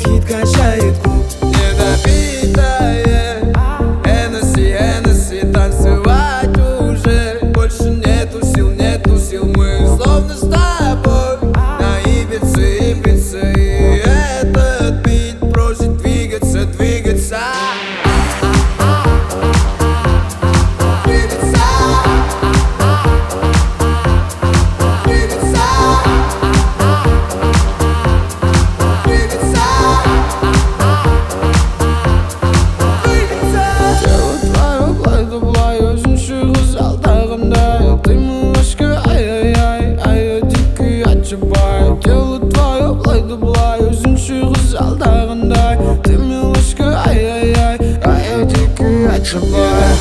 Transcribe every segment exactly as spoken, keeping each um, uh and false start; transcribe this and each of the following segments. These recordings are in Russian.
хит качает клуб. Недопитое Hennessy, Hennessy, танцевать уже больше нету сил, нету сил. Мы словно с тобой на Ибице, Ибице. И этот бит просит двигаться, двигаться. Дело твое, былай да былай, өзінше қызғалдағандай. Ты милашка, ай-яй-яй, ай-яй, дикий отшибай.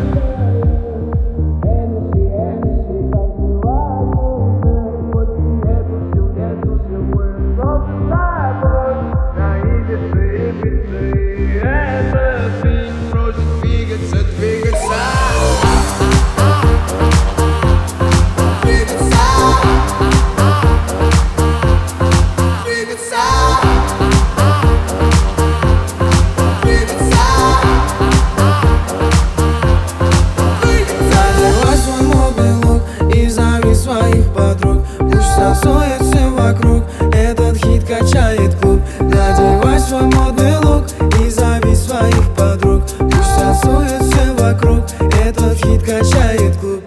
Танцует все вокруг, этот хит качает клуб. Надевай свой модный лук и зови своих подруг. Пусть танцует все вокруг, этот хит качает клуб.